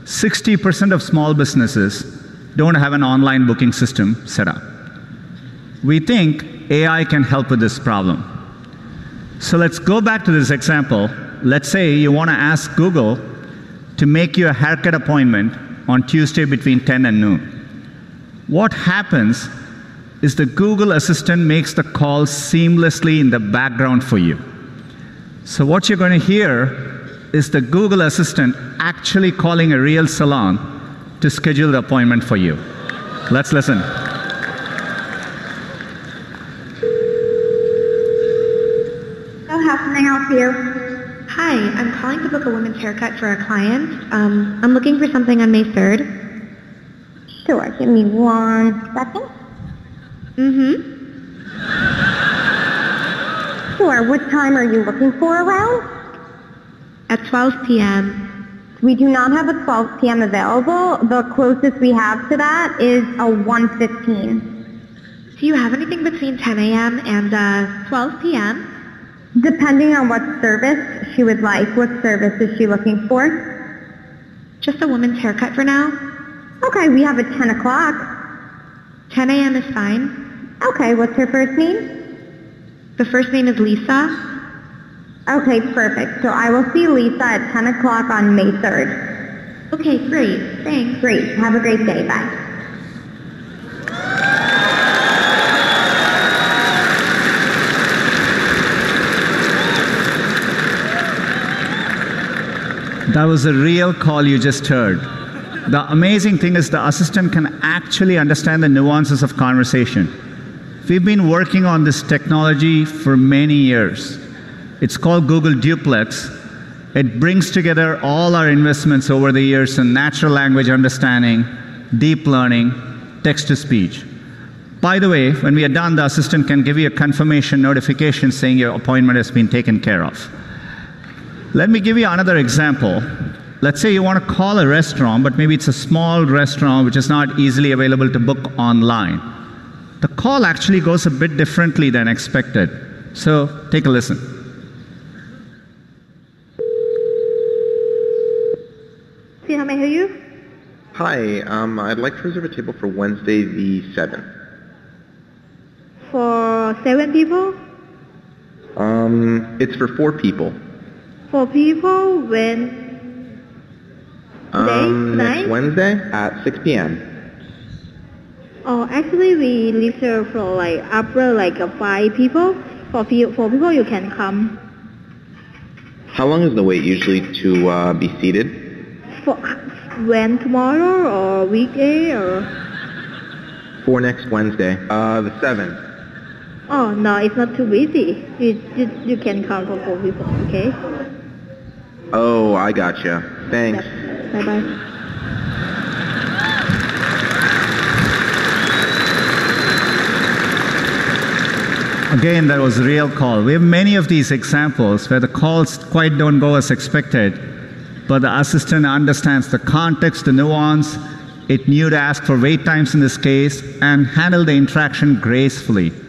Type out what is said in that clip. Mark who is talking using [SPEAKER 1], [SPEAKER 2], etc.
[SPEAKER 1] 60% of small businesses don't have an online booking system set up. We think AI can help with this problem. So let's go back to this example. Let's say you want to ask Google to make you a haircut appointment on Tuesday between 10 and noon. What happens is the Google Assistant makes the call seamlessly in the background for you. So what you're going to hear is the Google Assistant actually calling a real salon to schedule the appointment for you. Let's listen.
[SPEAKER 2] So how can I help you?
[SPEAKER 3] Hi, I'm calling to book a women's haircut for a client. I'm looking for something on May 3rd.
[SPEAKER 2] Sure, give me 1 second. Sure, what time are you looking for around?
[SPEAKER 3] At 12 p.m.
[SPEAKER 2] We do not have a 12 p.m. available. The closest we have to that is a 1:15.
[SPEAKER 3] Do you have anything between 10 a.m. and 12 p.m.?
[SPEAKER 2] Depending on what service she would like. What service is she looking for?
[SPEAKER 3] Just a woman's haircut for now.
[SPEAKER 2] Okay, we have a 10 o'clock.
[SPEAKER 3] 10 a.m. is fine.
[SPEAKER 2] Okay, what's her first name?
[SPEAKER 3] The first name is Lisa.
[SPEAKER 2] Okay, perfect. So I will see Lisa at 10 o'clock on May 3rd.
[SPEAKER 3] Okay, great. Thanks.
[SPEAKER 2] Great. Have a great day. Bye.
[SPEAKER 1] That was a real call you just heard. The amazing thing is the assistant can actually understand the nuances of conversation. We've been working on this technology for many years. It's called Google Duplex. It brings together all our investments over the years in natural language understanding, deep learning, text-to-speech. By the way, when we are done, the assistant can give you a confirmation notification saying your appointment has been taken care of. Let me give you another example. Let's say you want to call a restaurant, but maybe it's a small restaurant which is not easily available to book online. The call actually goes a bit differently than expected. So take a listen.
[SPEAKER 2] See how may I help you?
[SPEAKER 4] Hi, I'd like to reserve a table for Wednesday the 7th.
[SPEAKER 2] For 7 people?
[SPEAKER 4] It's for 4 people.
[SPEAKER 2] 4 people when?
[SPEAKER 4] Next Wednesday at 6 p.m.
[SPEAKER 2] Oh, actually we reserve for like upper like 5 people. For 4 people you can come.
[SPEAKER 4] How long is the wait usually to be seated?
[SPEAKER 2] For when, tomorrow or weekday or?
[SPEAKER 4] For next Wednesday, the 7th.
[SPEAKER 2] Oh no, it's not too busy. You can come for 4 people, okay?
[SPEAKER 4] Oh, I gotcha. Thanks.
[SPEAKER 2] Bye bye.
[SPEAKER 1] Again, that was a real call. We have many of these examples where the calls quite don't go as expected, but the assistant understands the context, the nuance. It knew to ask for wait times in this case and handle the interaction gracefully.